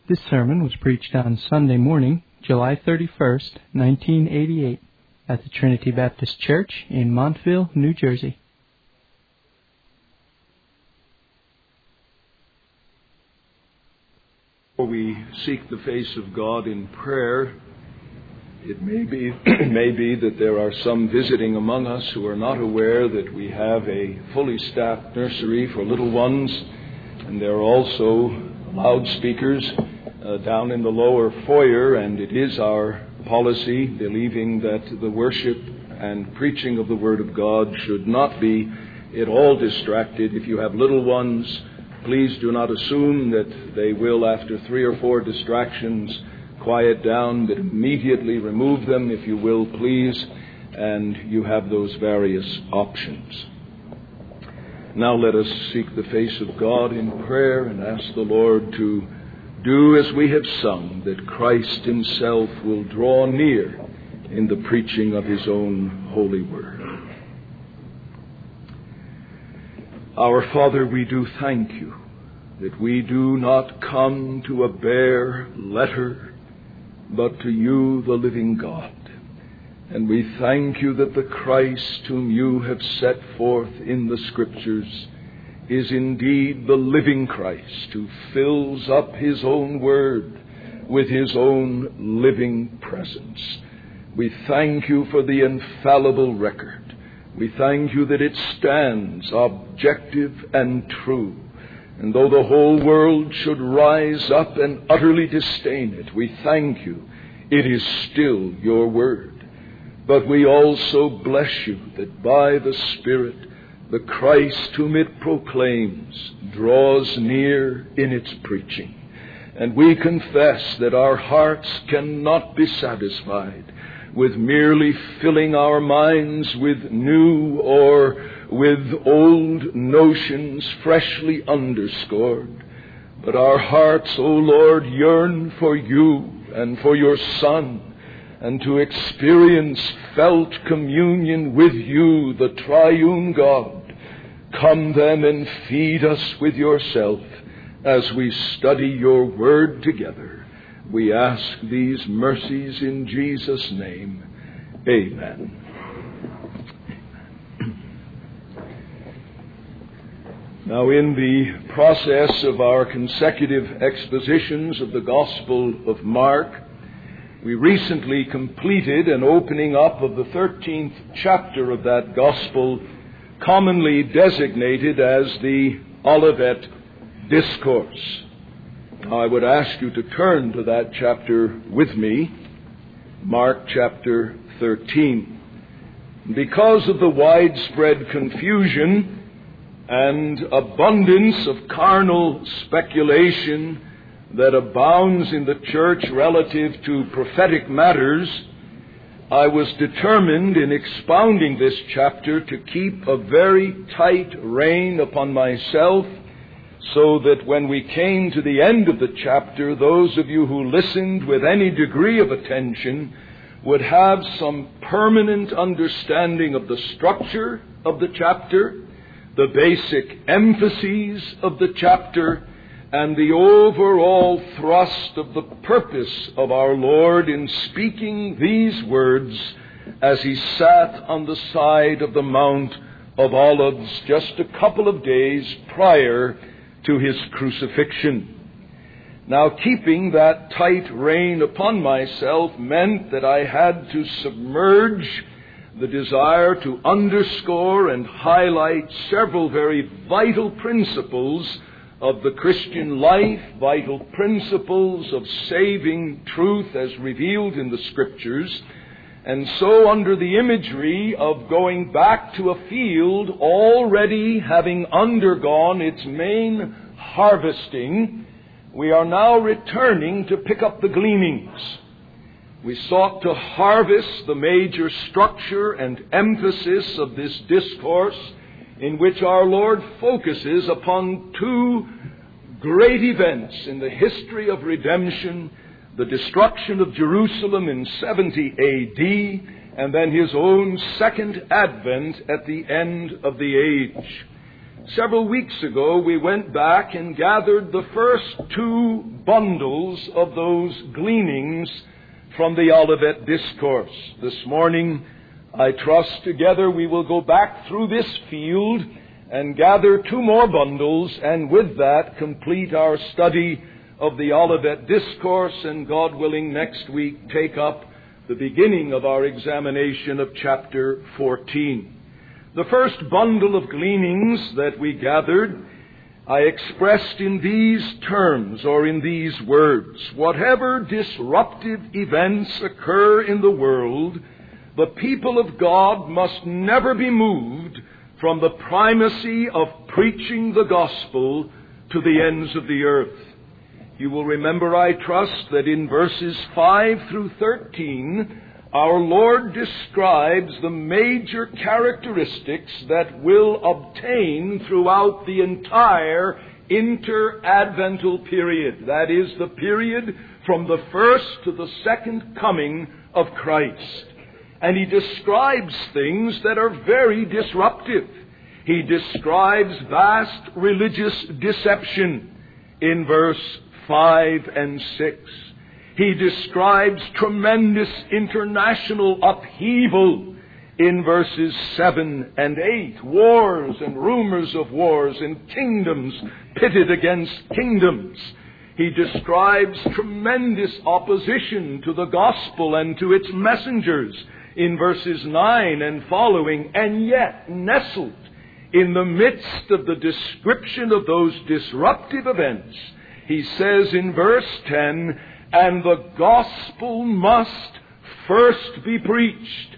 This sermon was preached on Sunday morning, July 31st, 1988, at the Trinity Baptist Church in Montville, New Jersey. Before we seek the face of God in prayer, it may be that there are some visiting among us who are not aware that we have a fully staffed nursery for little ones, and there are also loudspeakers down in the lower foyer, and it is our policy, believing that the worship and preaching of the Word of God should not be at all distracted. If you have little ones, please do not assume that they will, after 3 or 4 distractions, quiet down, but immediately remove them, if you will, please, and you have those various options. Now let us seek the face of God in prayer and ask the Lord to do as we have sung, that Christ Himself will draw near in the preaching of His own holy word. Our Father, we do thank You that we do not come to a bare letter, but to You, the living God. And we thank You that the Christ whom You have set forth in the Scriptures is indeed the living Christ who fills up His own word with His own living presence. We thank You for the infallible record. We thank You that it stands objective and true. And though the whole world should rise up and utterly disdain it, we thank You, it is still Your word. But we also bless You that by the Spirit, the Christ whom it proclaims draws near in its preaching. And we confess that our hearts cannot be satisfied with merely filling our minds with new or with old notions freshly underscored. But our hearts, O Lord, yearn for You and for Your Son, and to experience felt communion with You, the triune God. Come then and feed us with Yourself as we study Your word together. We ask these mercies in Jesus' name. Amen. Now, in the process of our consecutive expositions of the Gospel of Mark, we recently completed an opening up of the 13th chapter of that Gospel, commonly designated as the Olivet Discourse. Now, I would ask you to turn to that chapter with me, Mark chapter 13. Because of the widespread confusion and abundance of carnal speculation that abounds in the church relative to prophetic matters, I was determined in expounding this chapter to keep a very tight rein upon myself, so that when we came to the end of the chapter, those of you who listened with any degree of attention would have some permanent understanding of the structure of the chapter, the basic emphases of the chapter, and the overall thrust of the purpose of our Lord in speaking these words as He sat on the side of the Mount of Olives just a couple of days prior to His crucifixion. Now, keeping that tight rein upon myself meant that I had to submerge the desire to underscore and highlight several very vital principles of the Christian life, vital principles of saving truth as revealed in the Scriptures. And so, under the imagery of going back to a field already having undergone its main harvesting, we are now returning to pick up the gleanings. We sought to harvest the major structure and emphasis of this discourse, in which our Lord focuses upon 2 great events in the history of redemption: the destruction of Jerusalem in 70 A.D., and then His own second advent at the end of the age. Several weeks ago, we went back and gathered the first 2 bundles of those gleanings from the Olivet Discourse. This morning, I trust together we will go back through this field and gather 2 more bundles, and with that complete our study of the Olivet Discourse, and God willing, next week take up the beginning of our examination of chapter 14. The first bundle of gleanings that we gathered, I expressed in these terms, or in these words: whatever disruptive events occur in the world, the people of God must never be moved from the primacy of preaching the gospel to the ends of the earth. You will remember, I trust, that in verses 5 through 13, our Lord describes the major characteristics that will obtain throughout the entire inter-advental period. That is, the period from the first to the second coming of Christ. And he describes things that are very disruptive. He describes vast religious deception in verse 5 and 6. He describes tremendous international upheaval in verses 7 and 8. Wars and rumors of wars and kingdoms pitted against kingdoms. He describes tremendous opposition to the gospel and to its messengers in verses 9 and following. And yet, nestled in the midst of the description of those disruptive events, he says in verse 10, "And the gospel must first be preached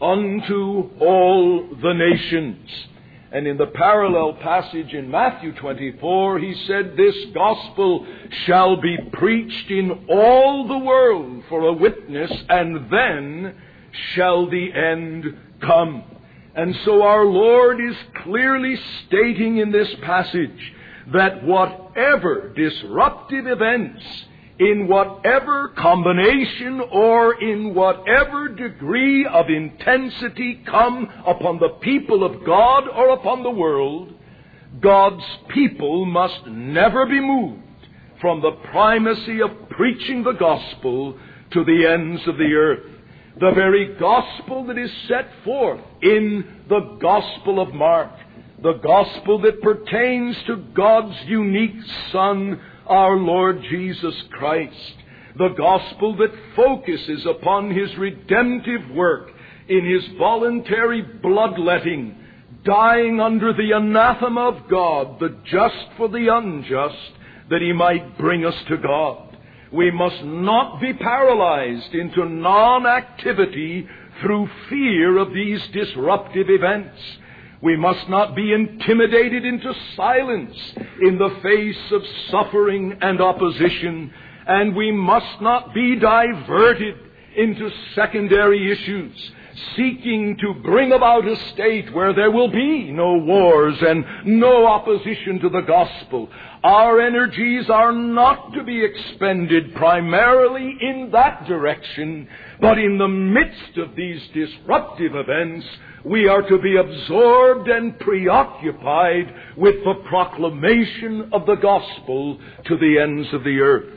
unto all the nations." And in the parallel passage in Matthew 24, he said, "This gospel shall be preached in all the world for a witness, and then shall the end come." And so our Lord is clearly stating in this passage that whatever disruptive events, in whatever combination or in whatever degree of intensity come upon the people of God or upon the world, God's people must never be moved from the primacy of preaching the gospel to the ends of the earth. The very gospel that is set forth in the Gospel of Mark, the gospel that pertains to God's unique Son, our Lord Jesus Christ, the gospel that focuses upon His redemptive work in His voluntary bloodletting, dying under the anathema of God, the just for the unjust, that He might bring us to God. We must not be paralyzed into non-activity through fear of these disruptive events. We must not be intimidated into silence in the face of suffering and opposition. And we must not be diverted into secondary issues, seeking to bring about a state where there will be no wars and no opposition to the gospel. Our energies are not to be expended primarily in that direction, but in the midst of these disruptive events, we are to be absorbed and preoccupied with the proclamation of the gospel to the ends of the earth.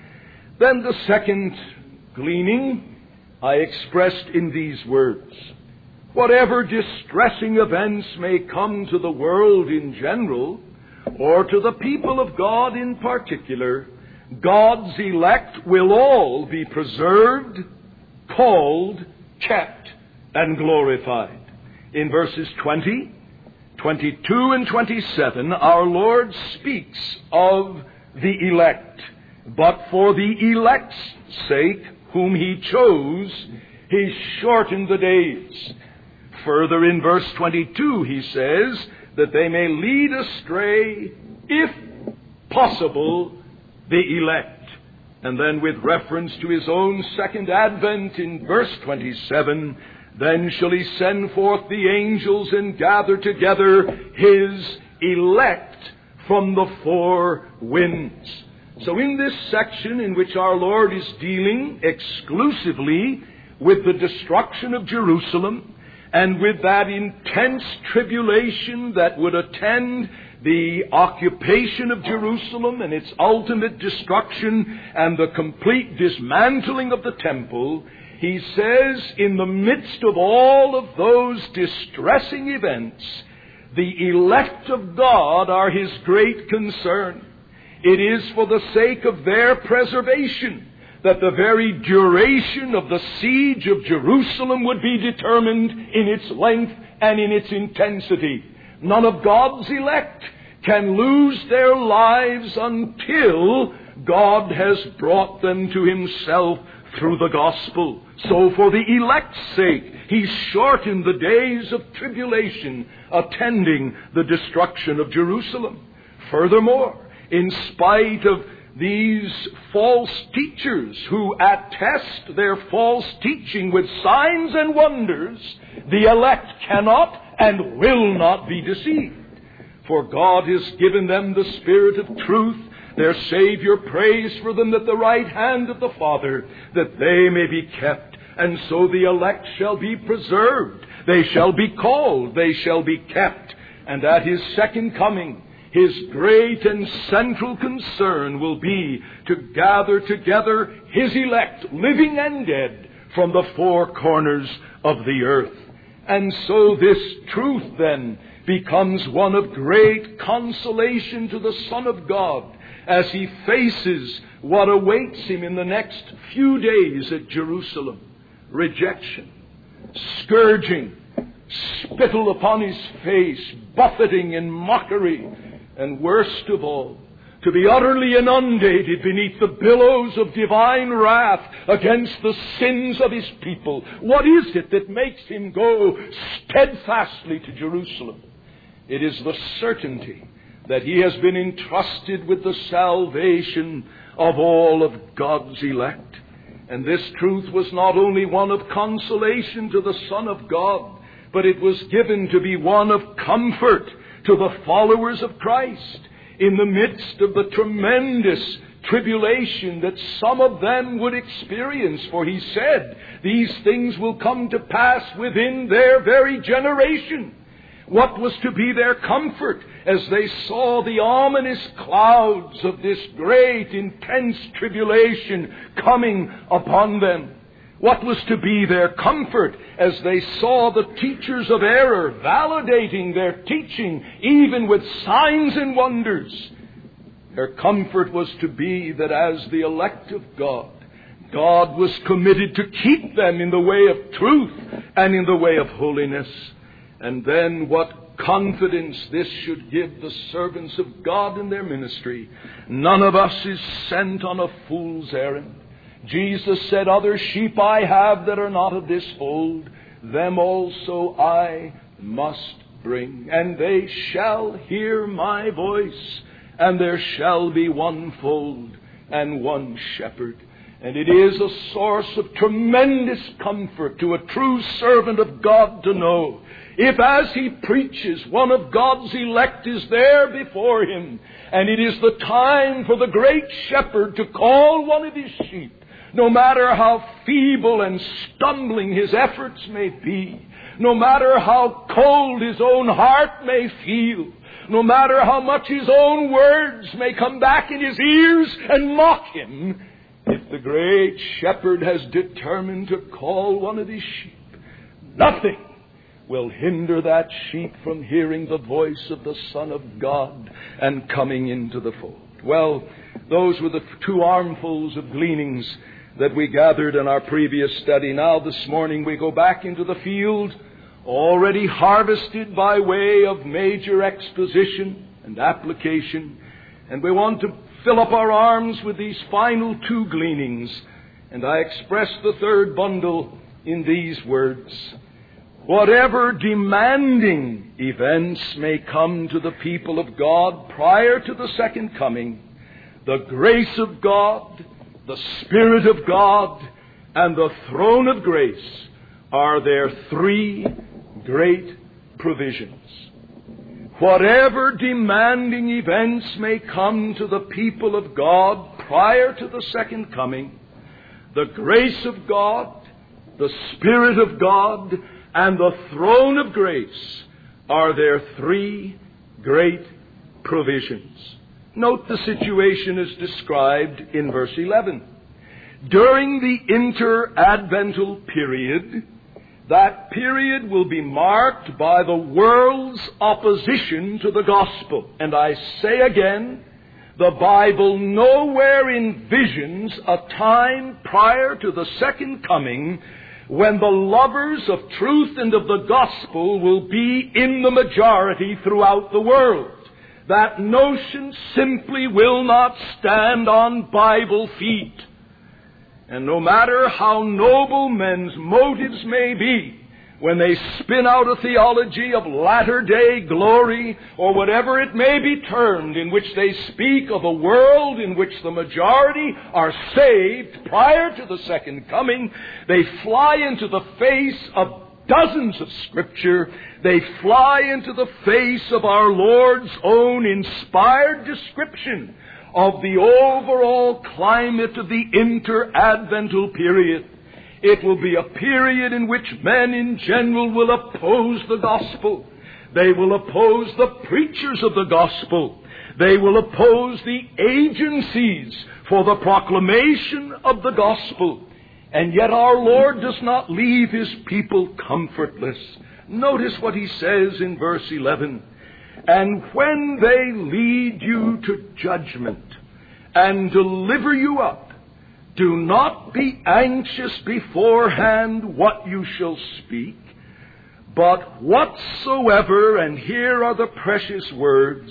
Then the second gleaning I expressed in these words: whatever distressing events may come to the world in general, or to the people of God in particular, God's elect will all be preserved, called, kept, and glorified. In verses 20, 22, and 27, our Lord speaks of the elect. But for the elect's sake, whom He chose, He shortened the days. Further, in verse 22, He says that they may lead astray, if possible, the elect. And then with reference to His own second advent in verse 27, then shall He send forth the angels and gather together His elect from the four winds. So in this section in which our Lord is dealing exclusively with the destruction of Jerusalem and with that intense tribulation that would attend the occupation of Jerusalem and its ultimate destruction and the complete dismantling of the temple, he says, in the midst of all of those distressing events, the elect of God are his great concern. It is for the sake of their preservation that the very duration of the siege of Jerusalem would be determined in its length and in its intensity. None of God's elect can lose their lives until God has brought them to himself through the gospel. So for the elect's sake, he shortened the days of tribulation attending the destruction of Jerusalem. Furthermore, in spite of these false teachers who attest their false teaching with signs and wonders, the elect cannot and will not be deceived. For God has given them the Spirit of truth. Their Savior prays for them at the right hand of the Father, that they may be kept. And so the elect shall be preserved. They shall be called. They shall be kept. And at his second coming, his great and central concern will be to gather together his elect, living and dead, from the four corners of the earth. And so this truth then becomes one of great consolation to the Son of God as he faces what awaits him in the next few days at Jerusalem. Rejection, scourging, spittle upon his face, buffeting and mockery, and worst of all, to be utterly inundated beneath the billows of divine wrath against the sins of his people. What is it that makes him go steadfastly to Jerusalem? It is the certainty that he has been entrusted with the salvation of all of God's elect. And this truth was not only one of consolation to the Son of God, but it was given to be one of comfort to the followers of Christ in the midst of the tremendous tribulation that some of them would experience. For he said, these things will come to pass within their very generation. What was to be their comfort as they saw the ominous clouds of this great, intense tribulation coming upon them? What was to be their comfort as they saw the teachers of error validating their teaching even with signs and wonders? Their comfort was to be that as the elect of God, God was committed to keep them in the way of truth and in the way of holiness. And then what confidence this should give the servants of God in their ministry. None of us is sent on a fool's errand. Jesus said, other sheep I have that are not of this fold, them also I must bring. And they shall hear my voice, and there shall be one fold and one shepherd. And it is a source of tremendous comfort to a true servant of God to know, if as he preaches, one of God's elect is there before him, and it is the time for the great shepherd to call one of his sheep, no matter how feeble and stumbling his efforts may be, no matter how cold his own heart may feel, no matter how much his own words may come back in his ears and mock him, if the great shepherd has determined to call one of his sheep, nothing will hinder that sheep from hearing the voice of the Son of God and coming into the fold. Well, those were the two armfuls of gleanings that we gathered in our previous study. Now this morning we go back into the field, already harvested by way of major exposition and application, and we want to fill up our arms with these final two gleanings. And I express the third bundle in these words: whatever demanding events may come to the people of God prior to the second coming, the grace of God, the Spirit of God, and the throne of grace are their three great provisions. Whatever demanding events may come to the people of God prior to the second coming, the grace of God, the Spirit of God, and the throne of grace are there three great provisions. Note the situation as described in verse 11. During the interadvental period, that period will be marked by the world's opposition to the gospel. And I say again, the Bible nowhere envisions a time prior to the second coming when the lovers of truth and of the gospel will be in the majority throughout the world. That notion simply will not stand on Bible feet. And no matter how noble men's motives may be, when they spin out a theology of latter-day glory, or whatever it may be termed, in which they speak of a world in which the majority are saved prior to the second coming, they fly into the face of dozens of Scripture. They fly into the face of our Lord's own inspired description of the overall climate of the interadvental period. It will be a period in which men in general will oppose the gospel. They will oppose the preachers of the gospel. They will oppose the agencies for the proclamation of the gospel. And yet our Lord does not leave His people comfortless. Notice what He says in verse 11. And when they lead you to judgment and deliver you up, do not be anxious beforehand what you shall speak, but whatsoever, and here are the precious words,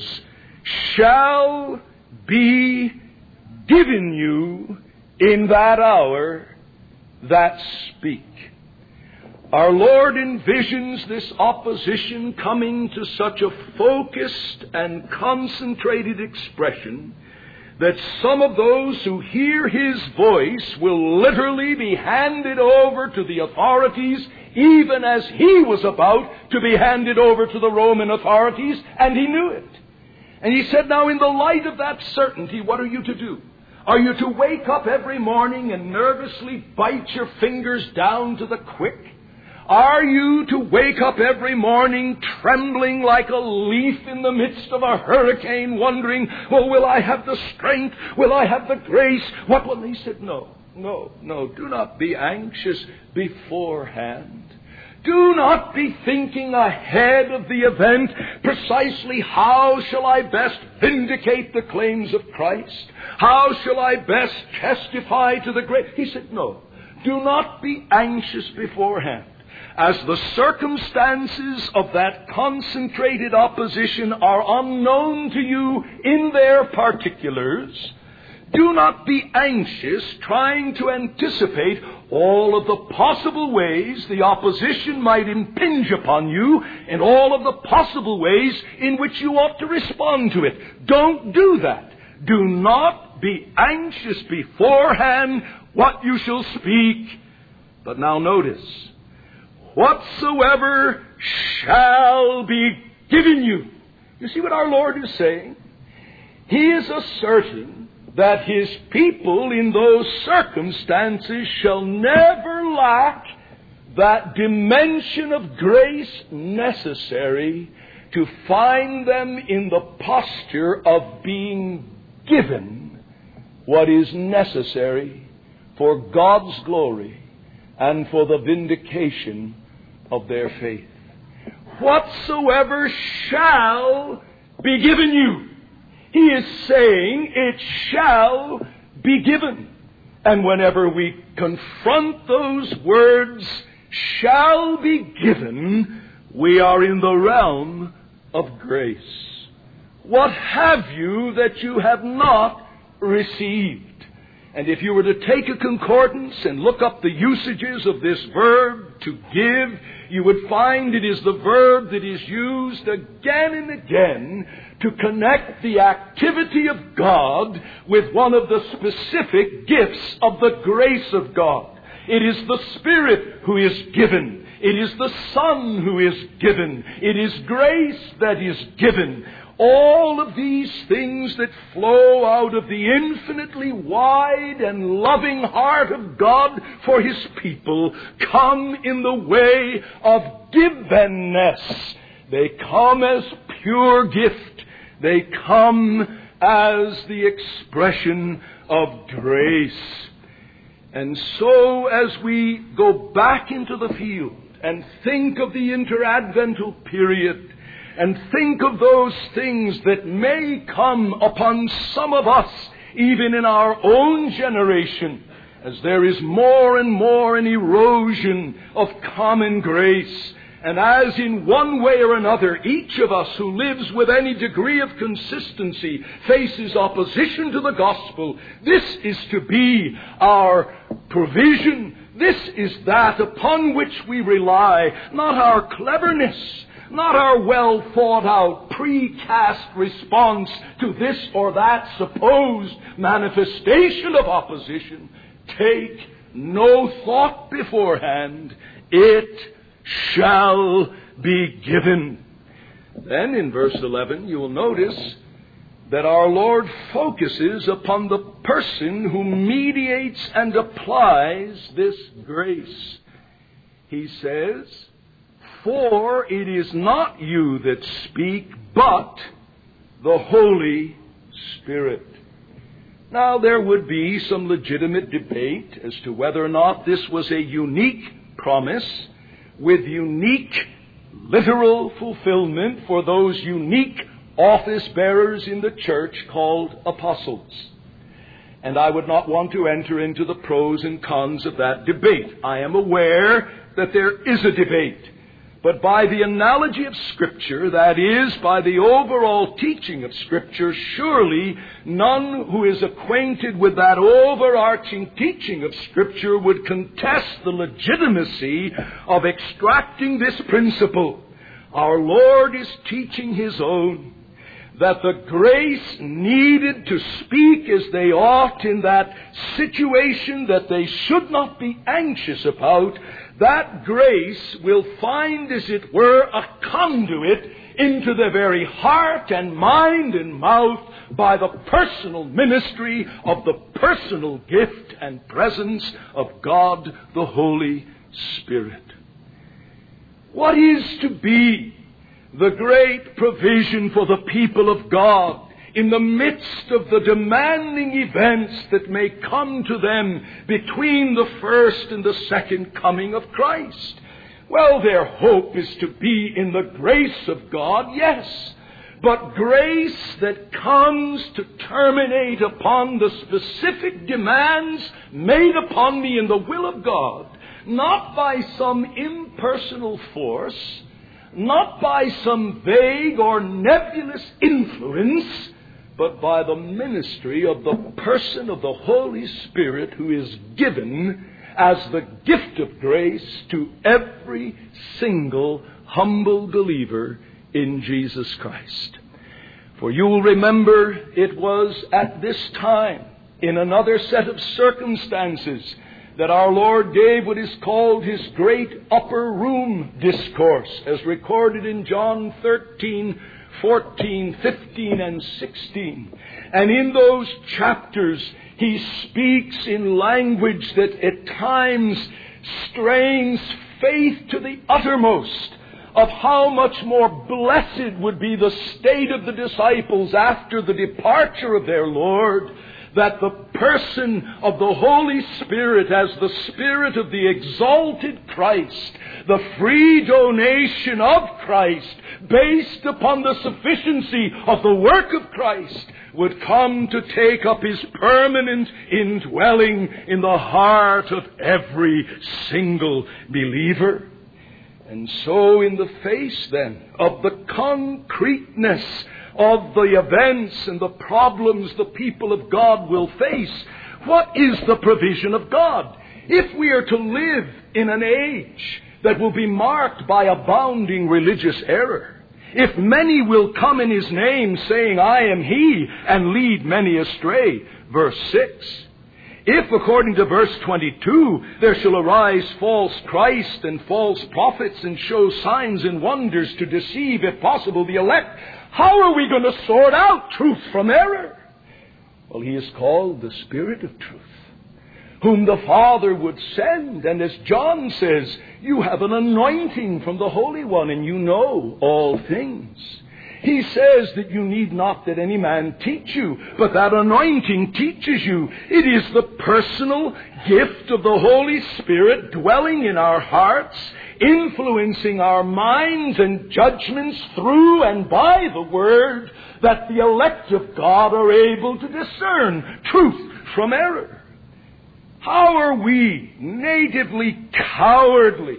shall be given you in that hour that speak. Our Lord envisions this opposition coming to such a focused and concentrated expression that some of those who hear His voice will literally be handed over to the authorities, even as He was about to be handed over to the Roman authorities, and He knew it. And He said, now in the light of that certainty, what are you to do? Are you to wake up every morning and nervously bite your fingers down to the quick? Are you to wake up every morning trembling like a leaf in the midst of a hurricane, wondering, well, will I have the strength? Will I have the grace? What will He said? No. Do not be anxious beforehand. Do not be thinking ahead of the event, precisely how shall I best vindicate the claims of Christ? How shall I best testify to the great? He said, no. Do not be anxious beforehand. As the circumstances of that concentrated opposition are unknown to you in their particulars, do not be anxious trying to anticipate all of the possible ways the opposition might impinge upon you and all of the possible ways in which you ought to respond to it. Don't do that. Do not be anxious beforehand what you shall speak. But now notice, whatsoever shall be given you. You see what our Lord is saying? He is asserting that His people in those circumstances shall never lack that dimension of grace necessary to find them in the posture of being given what is necessary for God's glory and for the vindication of their faith. Whatsoever shall be given you. He is saying it shall be given. And whenever we confront those words, shall be given, we are in the realm of grace. What have you that you have not received? And if you were to take a concordance and look up the usages of this verb, to give, you would find it is the verb that is used again and again to connect the activity of God with one of the specific gifts of the grace of God. It is the Spirit who is given. It is the Son who is given. It is grace that is given. All of these things that flow out of the infinitely wide and loving heart of God for His people come in the way of givenness. They come as pure gift. They come as the expression of grace. And so as we go back into the field and think of the interadvental period, and think of those things that may come upon some of us, even in our own generation, as there is more and more an erosion of common grace, and as in one way or another, each of us who lives with any degree of consistency faces opposition to the gospel, this is to be our provision. This is that upon which we rely, not our cleverness, not our well thought out, precast response to this or that supposed manifestation of opposition. Take no thought beforehand. It shall be given. Then in verse 11 you will notice that our Lord focuses upon the person who mediates and applies this grace. He says, "For it is not you that speak, but the Holy Spirit." Now, there would be some legitimate debate as to whether or not this was a unique promise with unique literal fulfillment for those unique office bearers in the church called apostles. And I would not want to enter into the pros and cons of that debate. I am aware that there is a debate. But by the analogy of Scripture, that is, by the overall teaching of Scripture, surely none who is acquainted with that overarching teaching of Scripture would contest the legitimacy of extracting this principle. Our Lord is teaching His own, that the grace needed to speak as they ought in that situation that they should not be anxious about, that grace will find, as it were, a conduit into the very heart and mind and mouth by the personal ministry of the personal gift and presence of God the Holy Spirit. What is to be the great provision for the people of God in the midst of the demanding events that may come to them between the first and the second coming of Christ? Well, their hope is to be in the grace of God, yes, but grace that comes to terminate upon the specific demands made upon me in the will of God, not by some impersonal force, not by some vague or nebulous influence, but by the ministry of the person of the Holy Spirit, who is given as the gift of grace to every single humble believer in Jesus Christ. For you will remember it was at this time, in another set of circumstances, that our Lord gave what is called His great upper room discourse, as recorded in John 13, 14, 15, and 16. And in those chapters, He speaks in language that at times strains faith to the uttermost of how much more blessed would be the state of the disciples after the departure of their Lord, that the person of the Holy Spirit as the Spirit of the exalted Christ, the free donation of Christ, based upon the sufficiency of the work of Christ, would come to take up His permanent indwelling in the heart of every single believer. And so in the face then of the concreteness of the events and the problems the people of God will face, what is the provision of God? If we are to live in an age that will be marked by abounding religious error, if many will come in His name saying, "I am He," and lead many astray, verse 6. If, according to verse 22, there shall arise false Christ and false prophets and show signs and wonders to deceive, if possible, the elect, How are we going to sort out truth from error? Well, He is called the Spirit of truth, whom the Father would send. And as John says, you have an anointing from the Holy One, and you know all things. He says that you need not that any man teach you, but that anointing teaches you. It is the personal gift of the Holy Spirit dwelling in our hearts, influencing our minds and judgments through and by the Word, that the elect of God are able to discern truth from error. How are we, natively cowardly,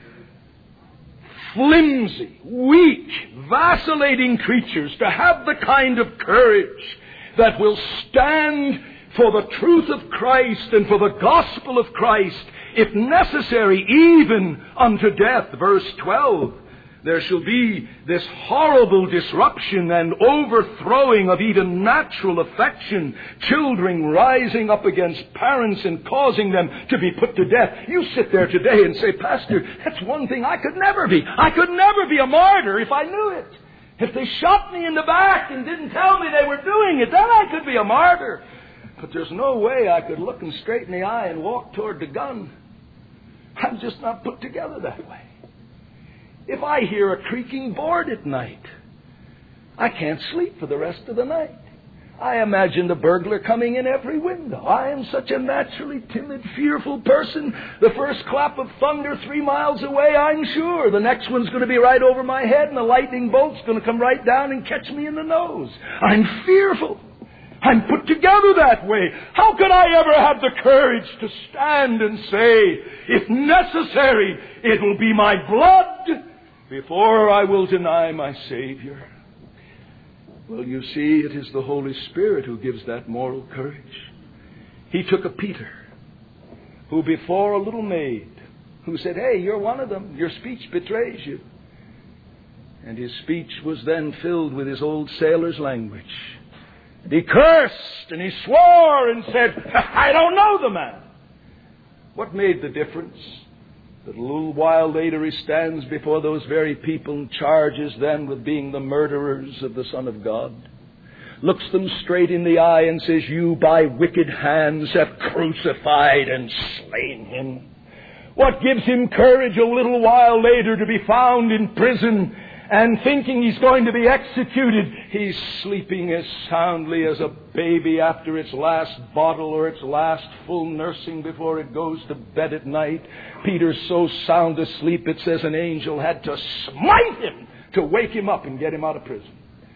flimsy, weak, vacillating creatures, to have the kind of courage that will stand for the truth of Christ and for the gospel of Christ, if necessary, even unto death? Verse 12, there shall be this horrible disruption and overthrowing of even natural affection, children rising up against parents and causing them to be put to death. You sit there today and say, Pastor, that's one thing I could never be. I could never be a martyr if I knew it. If they shot me in the back and didn't tell me they were doing it, then I could be a martyr. But there's no way I could look them straight in the eye and walk toward the gun. I'm just not put together that way. If I hear a creaking board at night, I can't sleep for the rest of the night. I imagine the burglar coming in every window. I am such a naturally timid, fearful person. The first clap of thunder 3 miles away, I'm sure the next one's going to be right over my head, and the lightning bolt's going to come right down and catch me in the nose. I'm fearful. I'm put together that way. How could I ever have the courage to stand and say, if necessary, it will be my blood before I will deny my Savior? Well, you see, it is the Holy Spirit who gives that moral courage. He took a Peter, who before a little maid, who said, hey, you're one of them, your speech betrays you. And his speech was then filled with his old sailor's language. And he cursed and he swore and said, I don't know the man. What made the difference? That a little while later he stands before those very people and charges them with being the murderers of the Son of God. Looks them straight in the eye and says, you by wicked hands have crucified and slain him. What gives him courage a little while later to be found in prison and thinking he's going to be executed? He's sleeping as soundly as a baby after its last bottle or its last full nursing before it goes to bed at night. Peter's so sound asleep, it says an angel had to smite him to wake him up and get him out of prison.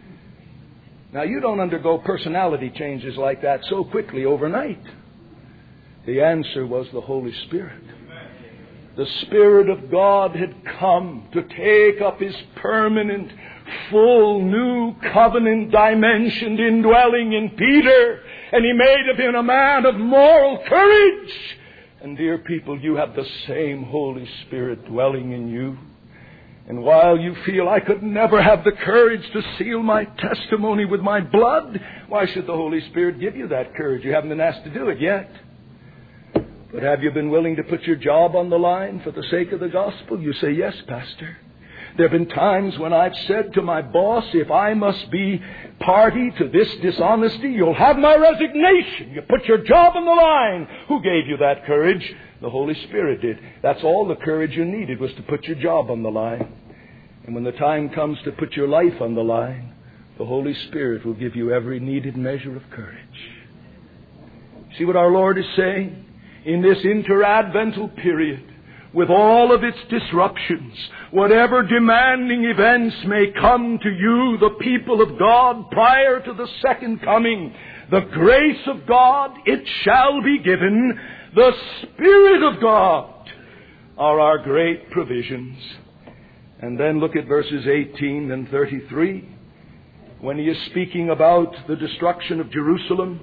Now, you don't undergo personality changes like that so quickly overnight. The answer was the Holy Spirit. The Spirit of God had come to take up His permanent, full, new covenant dimension indwelling in Peter. And He made of him a man of moral courage. And dear people, you have the same Holy Spirit dwelling in you. And while you feel I could never have the courage to seal my testimony with my blood, why should the Holy Spirit give you that courage? You haven't been asked to do it yet. But have you been willing to put your job on the line for the sake of the gospel? You say, yes, Pastor. There have been times when I've said to my boss, if I must be party to this dishonesty, you'll have my resignation. You put your job on the line. Who gave you that courage? The Holy Spirit did. That's all the courage you needed, was to put your job on the line. And when the time comes to put your life on the line, the Holy Spirit will give you every needed measure of courage. See what our Lord is saying? In this interadvental period, with all of its disruptions, whatever demanding events may come to you, the people of God, prior to the second coming, the grace of God, it shall be given. The Spirit of God are our great provisions. And then look at verses 18 and 33. When He is speaking about the destruction of Jerusalem,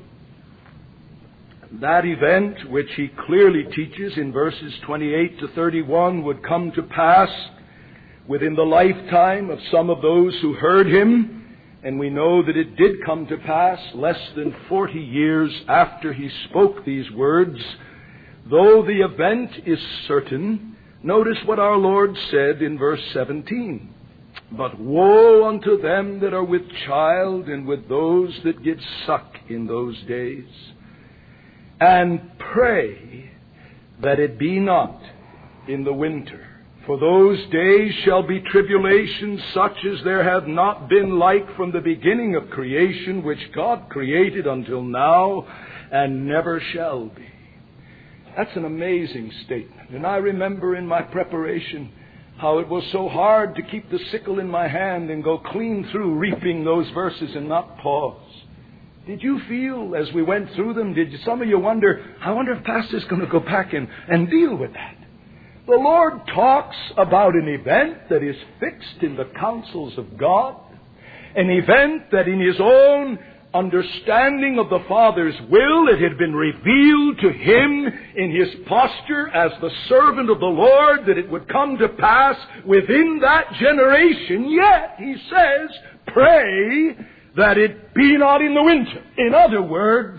that event, which He clearly teaches in verses 28 to 31, would come to pass within the lifetime of some of those who heard Him. And we know that it did come to pass less than 40 years after He spoke these words. Though the event is certain, notice what our Lord said in verse 17. But woe unto them that are with child and with those that give suck in those days. And pray that it be not in the winter. For those days shall be tribulations such as there have not been like from the beginning of creation, which God created until now, and never shall be. That's an amazing statement. And I remember in my preparation how it was so hard to keep the sickle in my hand and go clean through reaping those verses and not pause. Did you feel as we went through them, some of you wonder, I wonder if Pastor's going to go back and deal with that? The Lord talks about an event that is fixed in the counsels of God, an event that in His own understanding of the Father's will, it had been revealed to Him in His posture as the servant of the Lord that it would come to pass within that generation. Yet, He says, pray that it be not in the winter. In other words,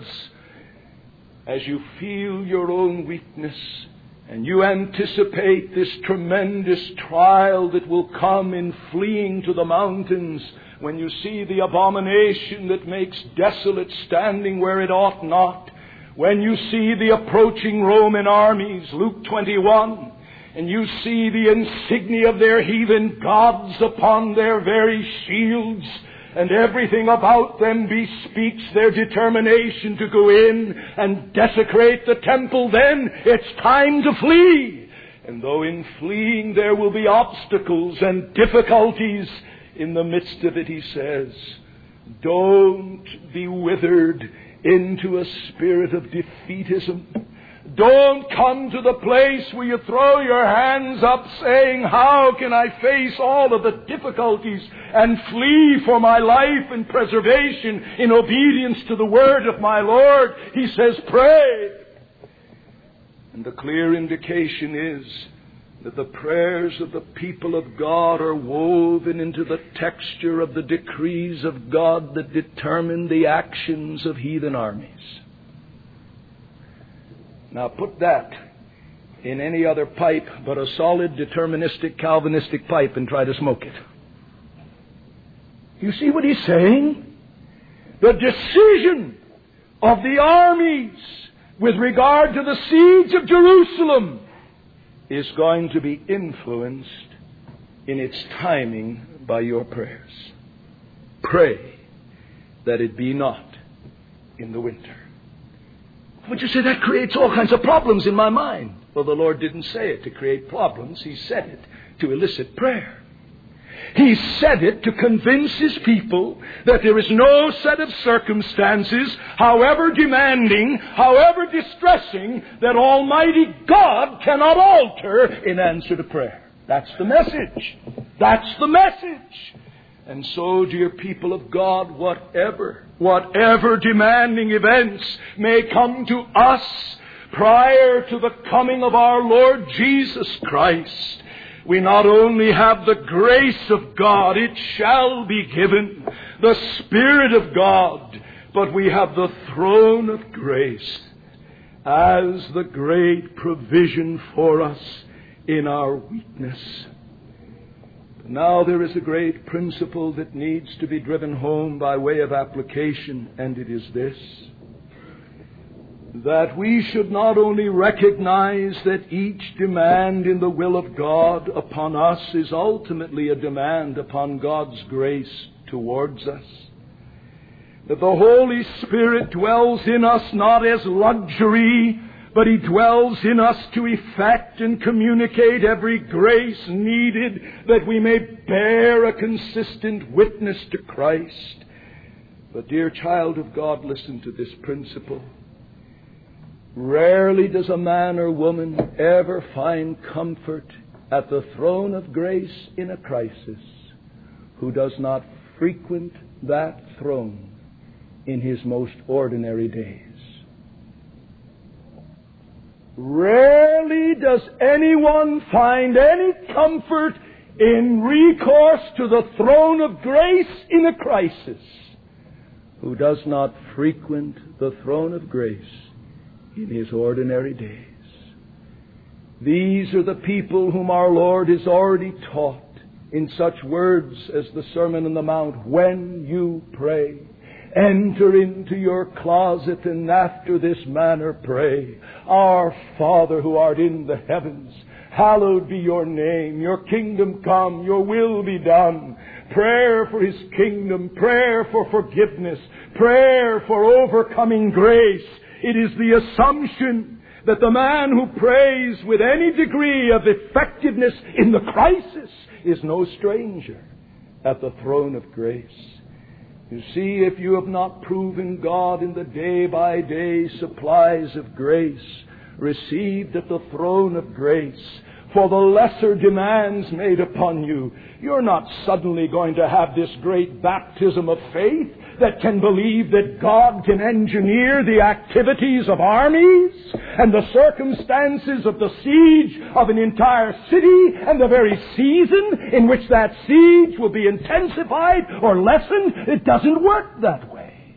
as you feel your own weakness, and you anticipate this tremendous trial that will come in fleeing to the mountains, when you see the abomination that makes desolate standing where it ought not, when you see the approaching Roman armies, Luke 21, and you see the insignia of their heathen gods upon their very shields, and everything about them bespeaks their determination to go in and desecrate the temple, then it's time to flee. And though in fleeing there will be obstacles and difficulties, in the midst of it He says, don't be withered into a spirit of defeatism. Don't come to the place where you throw your hands up saying, how can I face all of the difficulties and flee for my life and preservation in obedience to the word of my Lord? He says, pray. And the clear indication is that the prayers of the people of God are woven into the texture of the decrees of God that determine the actions of heathen armies. Now put that in any other pipe but a solid, deterministic, Calvinistic pipe and try to smoke it. You see what he's saying? The decision of the armies with regard to the siege of Jerusalem is going to be influenced in its timing by your prayers. Pray that it be not in the winter. Would you say that creates all kinds of problems in my mind? Well, the Lord didn't say it to create problems. He said it to elicit prayer. He said it to convince His people that there is no set of circumstances, however demanding, however distressing, that Almighty God cannot alter in answer to prayer. That's the message. That's the message. And so, dear people of God, whatever demanding events may come to us prior to the coming of our Lord Jesus Christ, we not only have the grace of God, it shall be given, the Spirit of God, but we have the throne of grace as the great provision for us in our weakness. Now there is a great principle that needs to be driven home by way of application, and it is this: that we should not only recognize that each demand in the will of God upon us is ultimately a demand upon God's grace towards us, that the Holy Spirit dwells in us not as luxury, but He dwells in us to effect and communicate every grace needed that we may bear a consistent witness to Christ. But dear child of God, listen to this principle. Rarely does a man or woman ever find comfort at the throne of grace in a crisis who does not frequent that throne in his most ordinary days. Rarely does anyone find any comfort in recourse to the throne of grace in a crisis who does not frequent the throne of grace in his ordinary days. These are the people whom our Lord has already taught in such words as the Sermon on the Mount, when you pray, enter into your closet and after this manner pray. Our Father who art in the heavens, hallowed be your name. Your kingdom come, your will be done. Prayer for His kingdom, prayer for forgiveness, prayer for overcoming grace. It is the assumption that the man who prays with any degree of effectiveness in the crisis is no stranger at the throne of grace. You see, if you have not proven God in the day-by-day supplies of grace received at the throne of grace for the lesser demands made upon you, you're not suddenly going to have this great baptism of faith that can believe that God can engineer the activities of armies and the circumstances of the siege of an entire city and the very season in which that siege will be intensified or lessened. It doesn't work that way.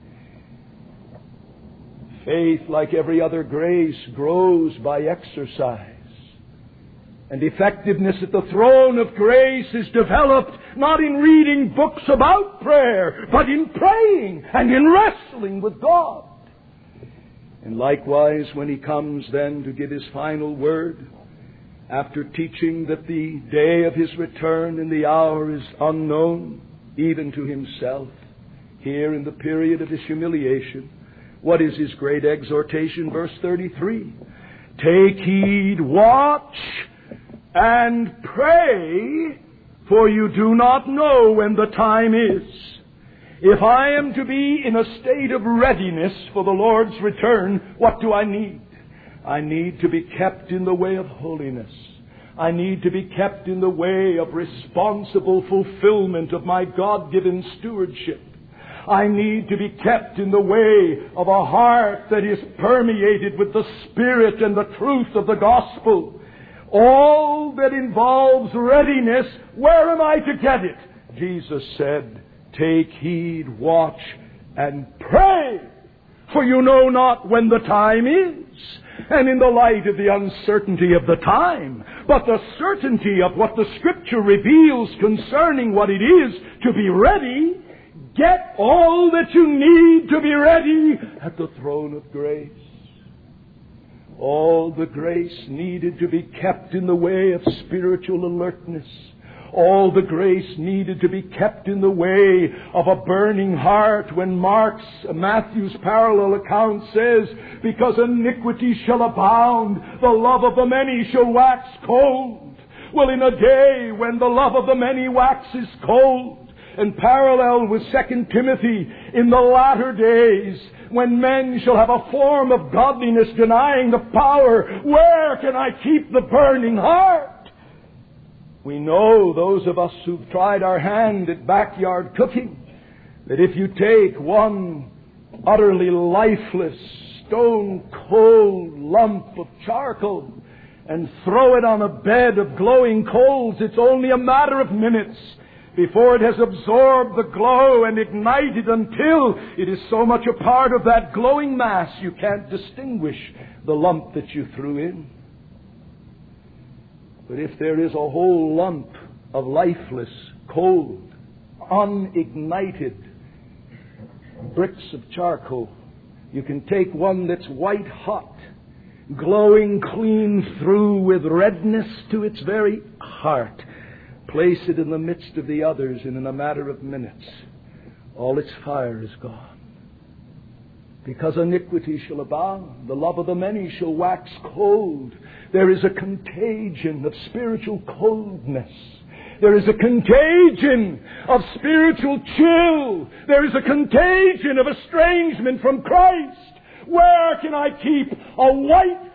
Faith, like every other grace, grows by exercise. And effectiveness at the throne of grace is developed not in reading books about prayer, but in praying and in wrestling with God. And likewise, when He comes then to give His final word, after teaching that the day of His return and the hour is unknown, even to Himself, here in the period of His humiliation, what is His great exhortation? Verse 33. Take heed, watch, and pray, for you do not know when the time is. If I am to be in a state of readiness for the Lord's return, what do I need? I need to be kept in the way of holiness. I need to be kept in the way of responsible fulfillment of my God-given stewardship. I need to be kept in the way of a heart that is permeated with the Spirit and the truth of the gospel. All that involves readiness, where am I to get it? Jesus said, take heed, watch, and pray, for you know not when the time is. And in the light of the uncertainty of the time, but the certainty of what the Scripture reveals concerning what it is to be ready, get all that you need to be ready at the throne of grace. All the grace needed to be kept in the way of spiritual alertness. All the grace needed to be kept in the way of a burning heart when Matthew's parallel account says, because iniquity shall abound, the love of the many shall wax cold. Well, in a day when the love of the many waxes cold, and parallel with 2 Timothy, in the latter days, when men shall have a form of godliness denying the power, where can I keep the burning heart? We know, those of us who've tried our hand at backyard cooking, that if you take one utterly lifeless, stone-cold lump of charcoal and throw it on a bed of glowing coals, it's only a matter of minutes before it has absorbed the glow and ignited until it is so much a part of that glowing mass you can't distinguish the lump that you threw in. But if there is a whole lump of lifeless, cold, unignited bricks of charcoal, you can take one that's white hot, glowing clean through with redness to its very heart, place it in the midst of the others, and in a matter of minutes, all its fire is gone. Because iniquity shall abound, the love of the many shall wax cold. There is a contagion of spiritual coldness. There is a contagion of spiritual chill. There is a contagion of estrangement from Christ. Where can I keep a white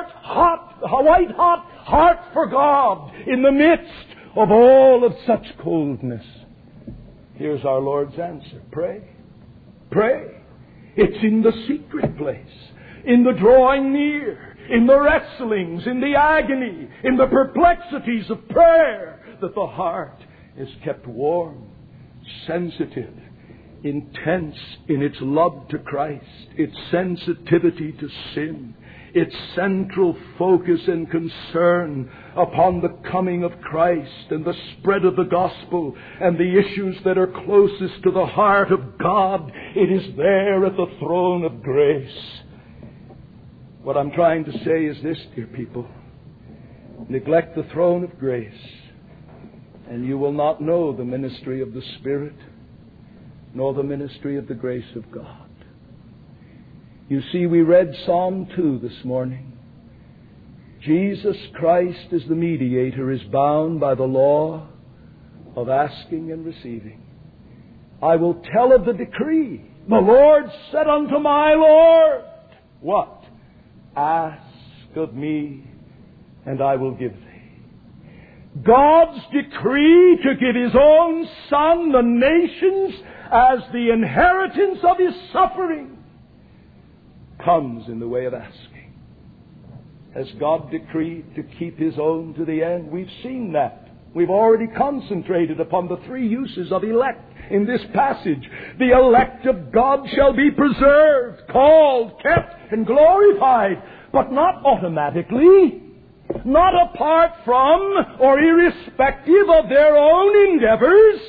hot heart for God in the midst of all of such coldness? Here's our Lord's answer. Pray. Pray. It's in the secret place, in the drawing near, in the wrestlings, in the agony, in the perplexities of prayer, that the heart is kept warm, sensitive, intense in its love to Christ, its sensitivity to sin, its central focus and concern upon the coming of Christ and the spread of the gospel and the issues that are closest to the heart of God. It is there at the throne of grace. What I'm trying to say is this, dear people. Neglect the throne of grace, and you will not know the ministry of the Spirit, nor the ministry of the grace of God. You see, we read Psalm 2 this morning. Jesus Christ as the mediator is bound by the law of asking and receiving. I will tell of the decree. The Lord said unto my Lord, what? Ask of me, and I will give thee. God's decree to give His own Son, the nations, as the inheritance of His suffering, comes in the way of asking. Has God decreed to keep His own to the end? We've seen that. We've already concentrated upon the three uses of elect in this passage. The elect of God shall be preserved, called, kept, and glorified, but not automatically, not apart from or irrespective of their own endeavors.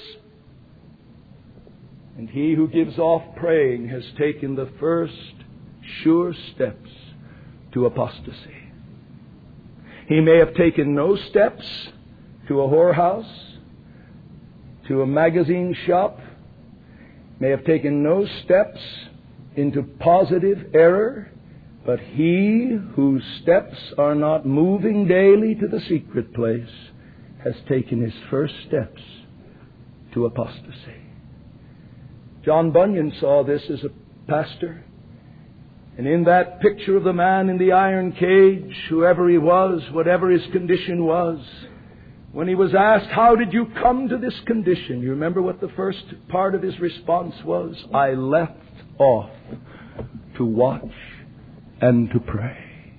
And he who gives off praying has taken the first sure steps to apostasy. He may have taken no steps to a whorehouse, to a magazine shop, may have taken no steps into positive error, but he whose steps are not moving daily to the secret place has taken his first steps to apostasy. John Bunyan saw this as a pastor. And in that picture of the man in the iron cage, whoever he was, whatever his condition was, when he was asked, how did you come to this condition? You remember what the first part of his response was? I left off to watch and to pray.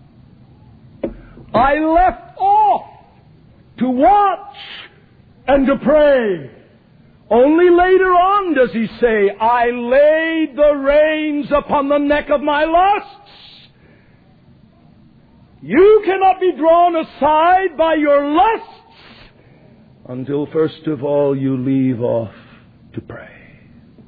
I left off to watch and to pray. Only later on does he say, I laid the reins upon the neck of my lusts. You cannot be drawn aside by your lusts until first of all you leave off to pray.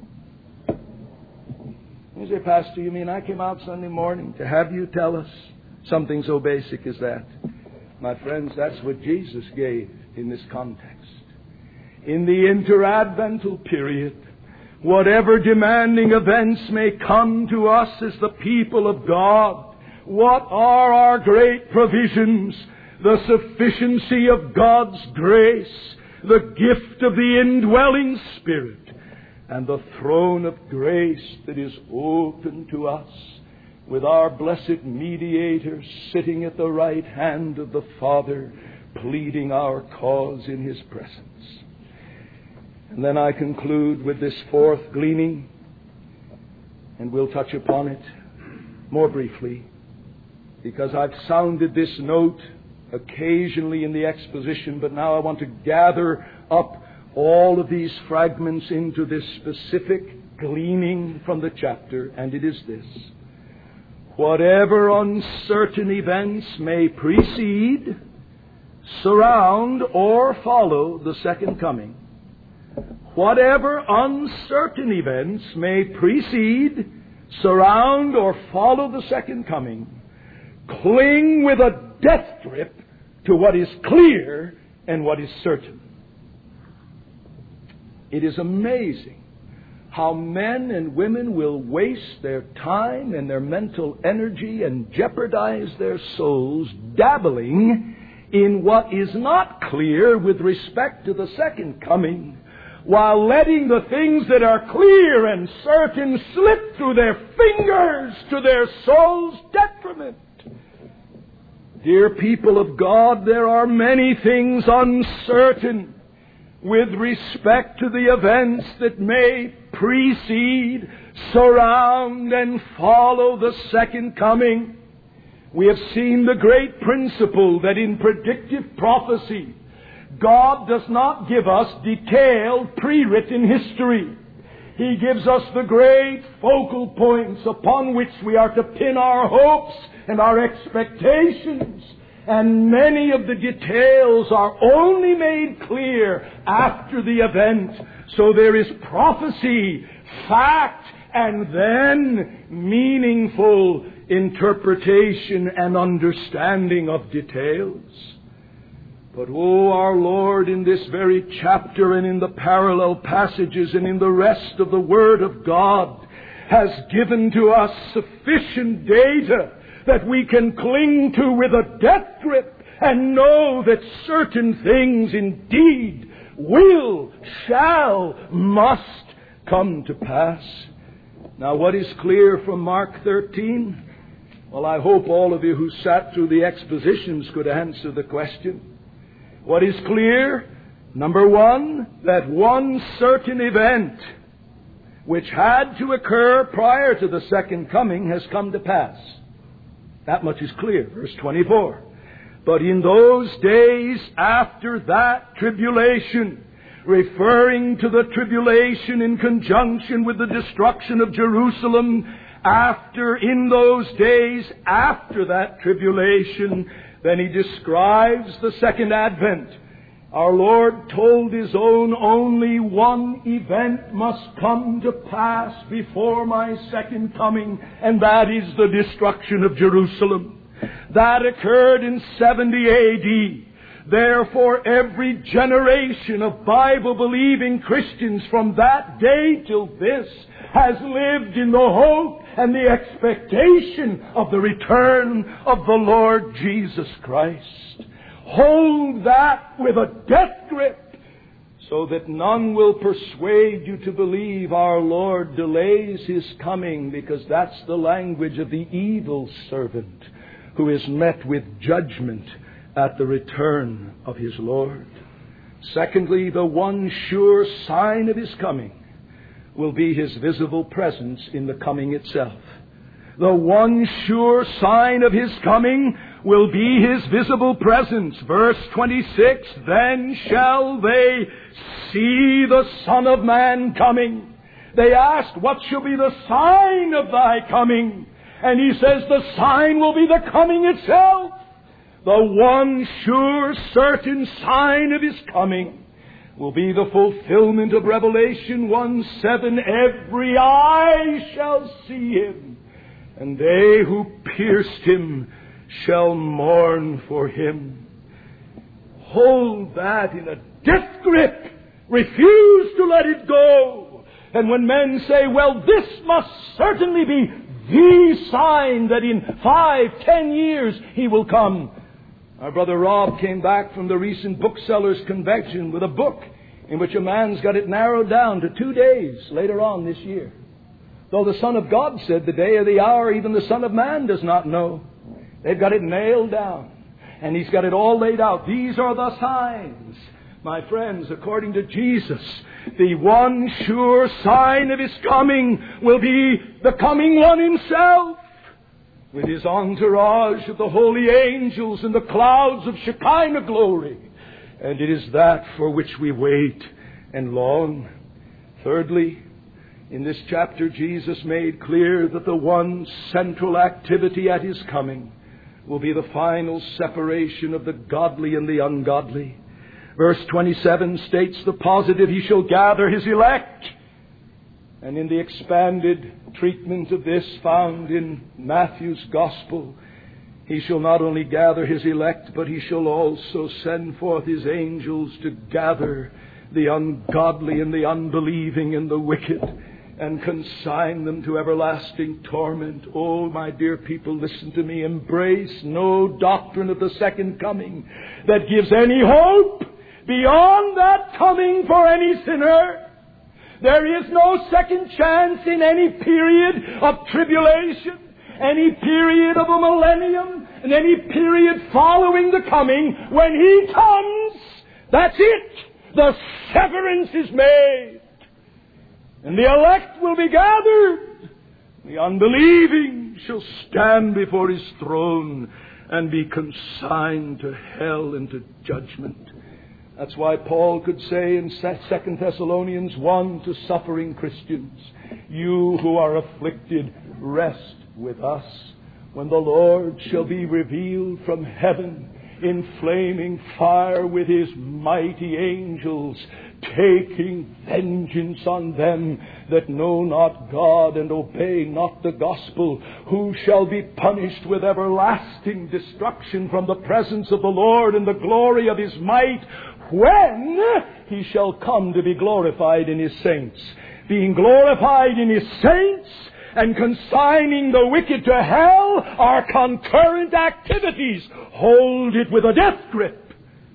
You say, Pastor, you mean I came out Sunday morning to have you tell us something so basic as that? My friends, that's what Jesus gave in this context. In the interadvental period, whatever demanding events may come to us as the people of God, what are our great provisions? The sufficiency of God's grace, the gift of the indwelling Spirit, and the throne of grace that is open to us, with our blessed mediator sitting at the right hand of the Father, pleading our cause in His presence. And then I conclude with this fourth gleaning, and we'll touch upon it more briefly, because I've sounded this note occasionally in the exposition, but now I want to gather up all of these fragments into this specific gleaning from the chapter, and it is this. Whatever uncertain events may precede, surround, or follow the second coming, whatever uncertain events may precede, surround, or follow the second coming, cling with a death grip to what is clear and what is certain. It is amazing how men and women will waste their time and their mental energy and jeopardize their souls dabbling in what is not clear with respect to the second coming, while letting the things that are clear and certain slip through their fingers to their soul's detriment. Dear people of God, there are many things uncertain with respect to the events that may precede, surround, and follow the second coming. We have seen the great principle that in predictive prophecy, God does not give us detailed pre-written history. He gives us the great focal points upon which we are to pin our hopes and our expectations. And many of the details are only made clear after the event. So there is prophecy, fact, and then meaningful interpretation and understanding of details. But, our Lord, in this very chapter and in the parallel passages and in the rest of the Word of God, has given to us sufficient data that we can cling to with a death grip and know that certain things indeed will, shall, must come to pass. Now, what is clear from Mark 13? Well, I hope all of you who sat through the expositions could answer the question. What is clear? Number one, that one certain event which had to occur prior to the second coming has come to pass. That much is clear. Verse 24. But in those days after that tribulation, referring to the tribulation in conjunction with the destruction of Jerusalem, in those days after that tribulation, then he describes the second advent. Our Lord told His own, only one event must come to pass before my second coming, and that is the destruction of Jerusalem. That occurred in 70 A.D. Therefore, every generation of Bible-believing Christians from that day till this has lived in the hope and the expectation of the return of the Lord Jesus Christ. Hold that with a death grip, so that none will persuade you to believe our Lord delays His coming, because that's the language of the evil servant who is met with judgment at the return of his Lord. Secondly, the one sure sign of His coming will be His visible presence in the coming itself. The one sure sign of His coming will be His visible presence. Verse 26, then shall they see the Son of Man coming. They asked, what shall be the sign of Thy coming? And He says, the sign will be the coming itself. The one sure, certain sign of His coming will be the fulfillment of Revelation 1:7. Every eye shall see Him, and they who pierced Him shall mourn for Him. Hold that in a death grip. Refuse to let it go. And when men say, well, this must certainly be the sign that in 5-10 years He will come. Our brother Rob came back from the recent booksellers' convention with a book in which a man's got it narrowed down to 2 days later on this year. Though the Son of God said the day or the hour, even the Son of Man does not know. They've got it nailed down. And He's got it all laid out. These are the signs. My friends, according to Jesus, the one sure sign of His coming will be the coming One Himself, with His entourage of the holy angels and the clouds of Shekinah glory. And it is that for which we wait and long. Thirdly, in this chapter, Jesus made clear that the one central activity at His coming will be the final separation of the godly and the ungodly. Verse 27 states the positive, He shall gather His elect. And in the expanded treatment of this found in Matthew's Gospel, He shall not only gather His elect, but He shall also send forth His angels to gather the ungodly and the unbelieving and the wicked, and consign them to everlasting torment. Oh, my dear people, listen to me. Embrace no doctrine of the second coming that gives any hope beyond that coming for any sinner. There is no second chance in any period of tribulation, any period of a millennium, and any period following the coming. When He comes, that's it. The severance is made. And the elect will be gathered. The unbelieving shall stand before His throne and be consigned to hell and to judgment. That's why Paul could say in 2 Thessalonians 1 to suffering Christians, "You who are afflicted, rest with us when the Lord shall be revealed from heaven in flaming fire with His mighty angels, taking vengeance on them that know not God and obey not the gospel, who shall be punished with everlasting destruction from the presence of the Lord and the glory of His might, when He shall come to be glorified in His saints." Being glorified in His saints and consigning the wicked to hell are concurrent activities. Hold it with a death grip.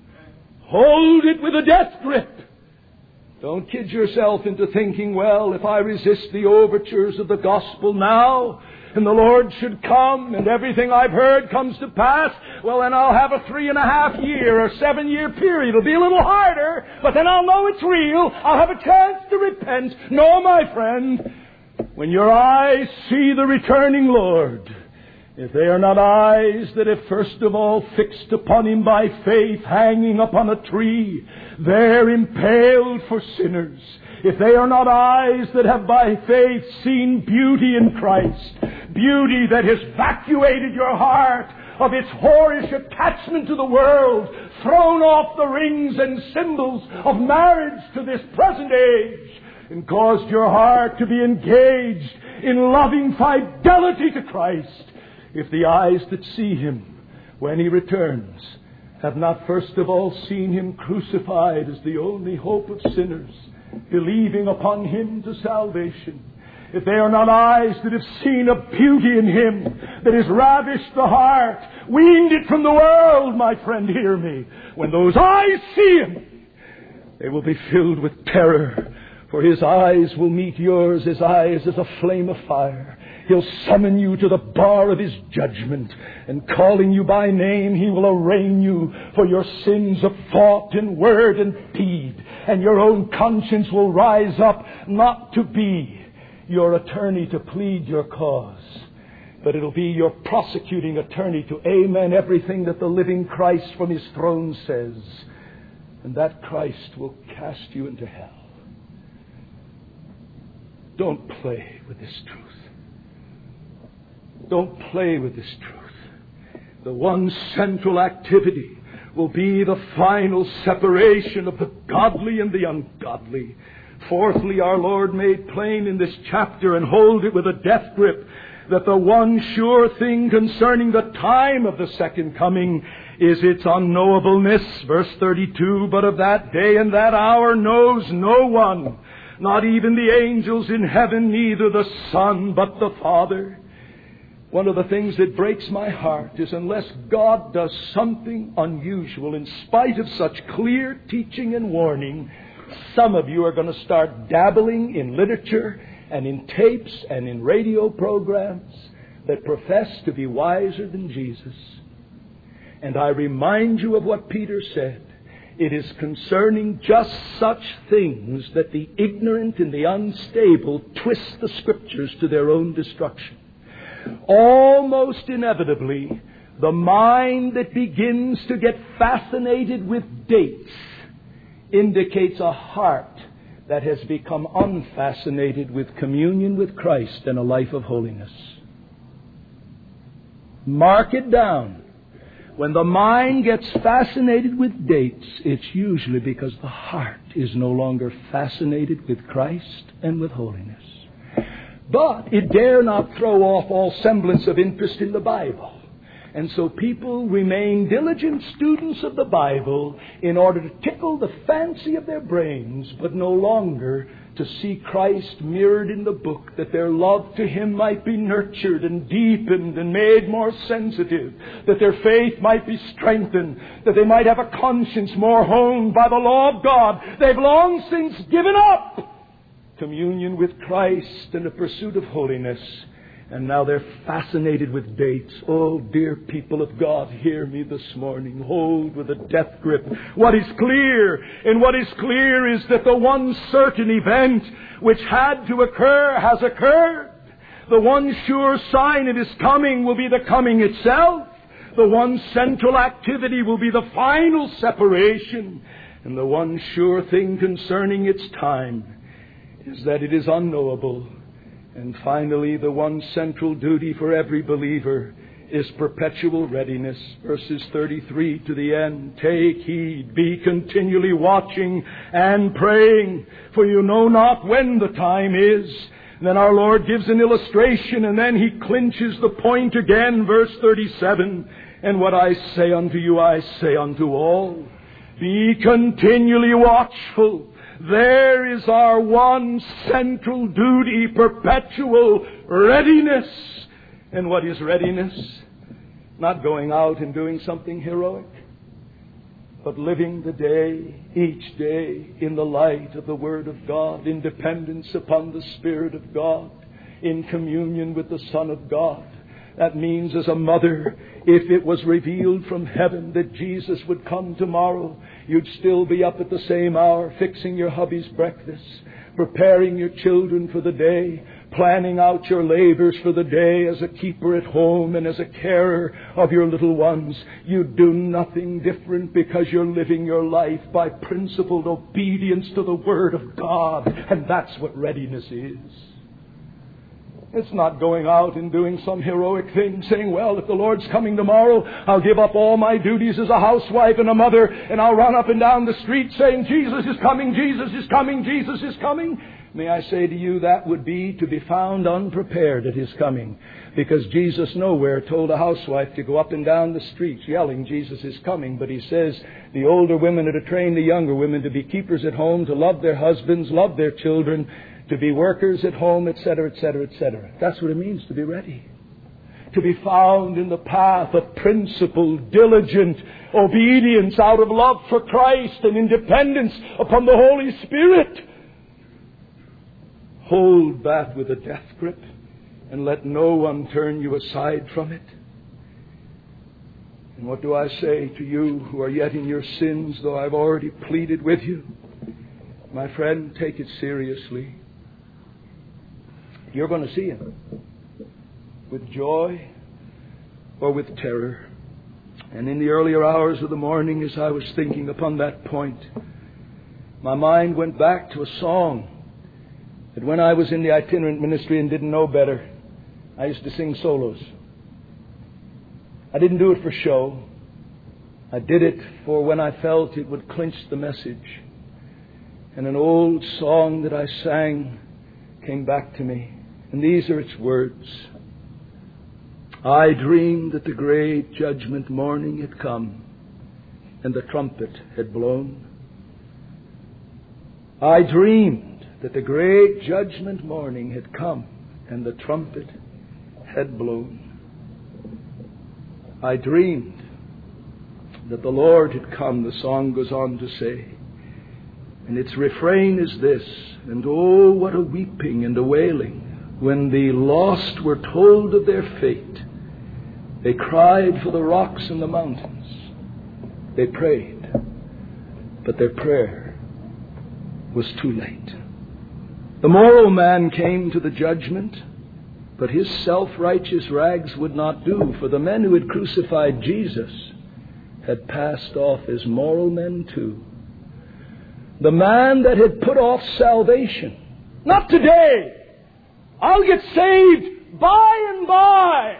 Hold it with a death grip. Don't kid yourself into thinking, well, if I resist the overtures of the gospel now, and the Lord should come, and everything I've heard comes to pass, well, then I'll have a 3.5-year or 7-year period. It'll be a little harder, but then I'll know it's real. I'll have a chance to repent. No, my friend, when your eyes see the returning Lord, if they are not eyes that have first of all fixed upon Him by faith, hanging upon a tree, there impaled for sinners, if they are not eyes that have by faith seen beauty in Christ, beauty that has vacuated your heart of its whorish attachment to the world, thrown off the rings and symbols of marriage to this present age, and caused your heart to be engaged in loving fidelity to Christ, if the eyes that see Him when He returns have not first of all seen Him crucified as the only hope of sinners, believing upon Him to salvation, if they are not eyes that have seen a beauty in Him that has ravished the heart, weaned it from the world, my friend, hear me, when those eyes see Him, they will be filled with terror, for His eyes will meet yours, His eyes as a flame of fire. He'll summon you to the bar of His judgment, and calling you by name, He will arraign you for your sins of thought and word and deed. And your own conscience will rise up not to be your attorney to plead your cause, but it'll be your prosecuting attorney to amen everything that the living Christ from His throne says. And that Christ will cast you into hell. Don't play with this truth. Don't play with this truth. The one central activity will be the final separation of the godly and the ungodly. Fourthly, our Lord made plain in this chapter, and hold it with a death grip, that the one sure thing concerning the time of the second coming is its unknowableness. Verse 32, "But of that day and that hour knows no one, not even the angels in heaven, neither the Son, but the Father." One of the things that breaks my heart is unless God does something unusual, in spite of such clear teaching and warning, some of you are going to start dabbling in literature and in tapes and in radio programs that profess to be wiser than Jesus. And I remind you of what Peter said. It is concerning just such things that the ignorant and the unstable twist the Scriptures to their own destruction. Almost inevitably, the mind that begins to get fascinated with dates indicates a heart that has become unfascinated with communion with Christ and a life of holiness. Mark it down. When the mind gets fascinated with dates, it's usually because the heart is no longer fascinated with Christ and with holiness. But it dare not throw off all semblance of interest in the Bible. And so people remain diligent students of the Bible in order to tickle the fancy of their brains, but no longer to see Christ mirrored in the book, that their love to Him might be nurtured and deepened and made more sensitive, that their faith might be strengthened, that they might have a conscience more honed by the law of God. They've long since given up communion with Christ and a pursuit of holiness. And now they're fascinated with dates. Oh, dear people of God, hear me this morning. Hold with a death grip what is clear. And what is clear is that the one certain event which had to occur has occurred. The one sure sign it is coming will be the coming itself. The one central activity will be the final separation. And the one sure thing concerning its time is that it is unknowable. And finally, the one central duty for every believer is perpetual readiness. Verses 33 to the end. Take heed, be continually watching and praying, for you know not when the time is. And then our Lord gives an illustration, and then He clinches the point again. Verse 37, and what I say unto you, I say unto all. Be continually watchful. There is our one central duty, perpetual readiness. And what is readiness? Not going out and doing something heroic, but living the day, each day, in the light of the Word of God, in dependence upon the Spirit of God, in communion with the Son of God. That means, as a mother, if it was revealed from heaven that Jesus would come tomorrow, you'd still be up at the same hour, fixing your hubby's breakfast, preparing your children for the day, planning out your labors for the day as a keeper at home and as a carer of your little ones. You do nothing different because you're living your life by principled obedience to the Word of God. And that's what readiness is. It's not going out and doing some heroic thing, saying, well, if the Lord's coming tomorrow, I'll give up all my duties as a housewife and a mother, and I'll run up and down the street saying, Jesus is coming, Jesus is coming, Jesus is coming. May I say to you, that would be to be found unprepared at His coming. Because Jesus nowhere told a housewife to go up and down the streets yelling, Jesus is coming. But He says the older women are to train the younger women to be keepers at home, to love their husbands, love their children, to be workers at home, etc., etc., etc. That's what it means to be ready. To be found in the path of principled, diligent obedience out of love for Christ and in dependence upon the Holy Spirit. Hold that with a death grip and let no one turn you aside from it. And what do I say to you who are yet in your sins, though I've already pleaded with you? My friend, take it seriously. You're going to see Him with joy or with terror. And in the earlier hours of the morning, as I was thinking upon that point, my mind went back to a song that when I was in the itinerant ministry and didn't know better, I used to sing solos. I didn't do it for show. I did it for when I felt it would clinch the message. And an old song that I sang came back to me. And these are its words. I dreamed that the great judgment morning had come and the trumpet had blown. I dreamed that the great judgment morning had come and the trumpet had blown. I dreamed that the Lord had come, the song goes on to say. And its refrain is this, and oh, what a weeping and a wailing when the lost were told of their fate. They cried for the rocks and the mountains. They prayed, but their prayer was too late. The moral man came to the judgment, but his self-righteous rags would not do, for the men who had crucified Jesus had passed off as moral men too. The man that had put off salvation, not today, I'll get saved by and by.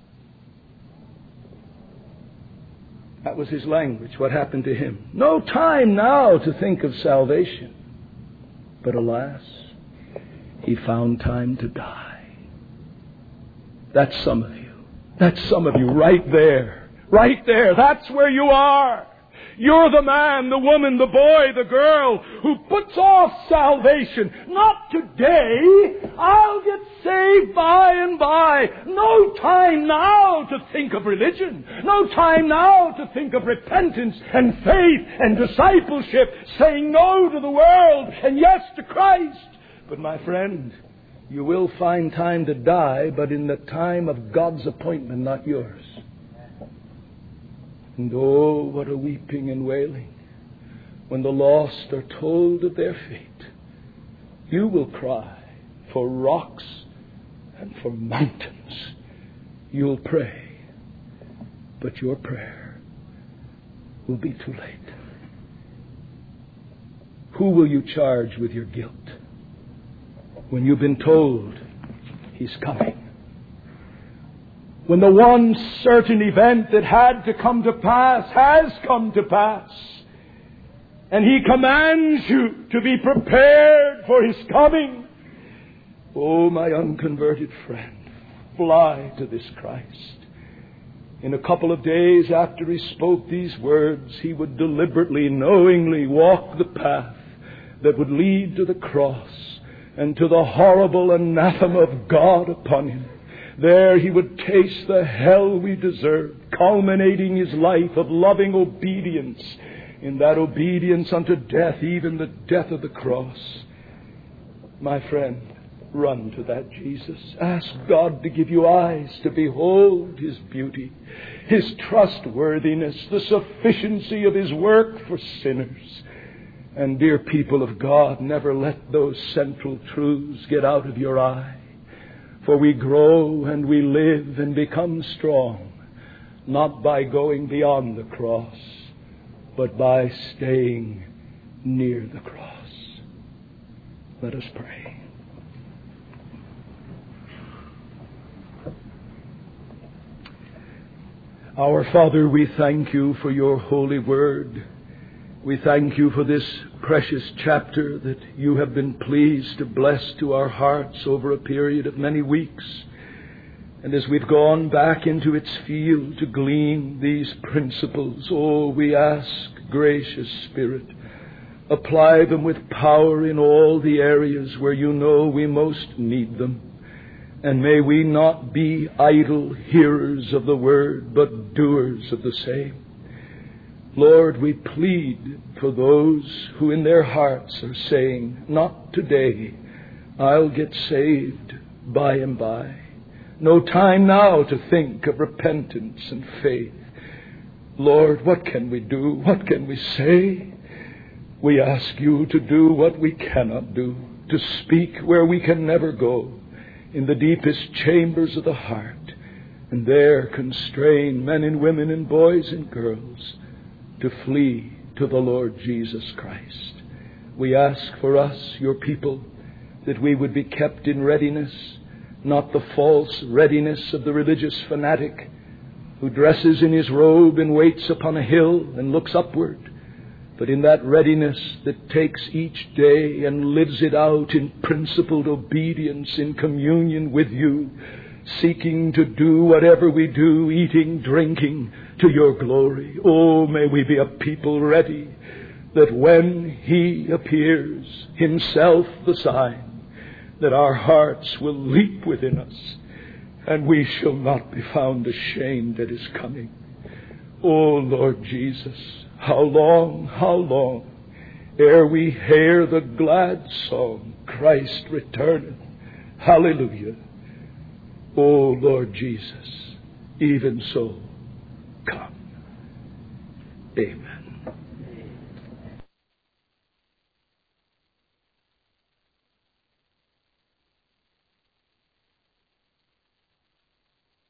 That was his language, what happened to him. No time now to think of salvation. But alas, he found time to die. That's some of you. That's some of you right there. Right there. That's where you are. You're the man, the woman, the boy, the girl who puts off salvation. Not today. I'll get saved by and by. No time now to think of religion. No time now to think of repentance and faith and discipleship, saying no to the world and yes to Christ. But my friend, you will find time to die, but in the time of God's appointment, not yours. And oh, what a weeping and wailing when the lost are told of their fate. You will cry for rocks and for mountains. You'll pray, but your prayer will be too late. who will you charge with your guilt when you've been told He's coming? When the one certain event that had to come to pass has come to pass, and He commands you to be prepared for His coming. Oh, my unconverted friend, fly to this Christ. In a couple of days after He spoke these words, He would deliberately, knowingly walk the path that would lead to the cross and to the horrible anathema of God upon Him. There He would taste the hell we deserve, culminating His life of loving obedience in that obedience unto death, even the death of the cross. My friend, run to that Jesus. Ask God to give you eyes to behold His beauty, His trustworthiness, the sufficiency of His work for sinners. And dear people of God, never let those central truths get out of your eye. For we grow and we live and become strong, not by going beyond the cross, but by staying near the cross. Let us pray. Our Father, we thank You for Your holy word. We thank You for this precious chapter that You have been pleased to bless to our hearts over a period of many weeks. And as we've gone back into its field to glean these principles, oh, we ask, gracious Spirit, apply them with power in all the areas where You know we most need them. And may we not be idle hearers of the word, but doers of the same. Lord, we plead for those who in their hearts are saying, not today, I'll get saved by and by. No time now to think of repentance and faith. Lord, what can we do? What can we say? We ask You to do what we cannot do, to speak where we can never go, in the deepest chambers of the heart, and there constrain men and women and boys and girls to flee to the Lord Jesus Christ. We ask for us, Your people, that we would be kept in readiness, not the false readiness of the religious fanatic who dresses in his robe and waits upon a hill and looks upward, but in that readiness that takes each day and lives it out in principled obedience in communion with You, seeking to do whatever we do, eating, drinking, to Your glory. Oh, may we be a people ready, that when He appears, Himself the sign, that our hearts will leap within us, and we shall not be found ashamed at His coming. Oh, Lord Jesus, how long, ere we hear the glad song, Christ returneth, hallelujah. Oh, Lord Jesus, even so, come. Amen.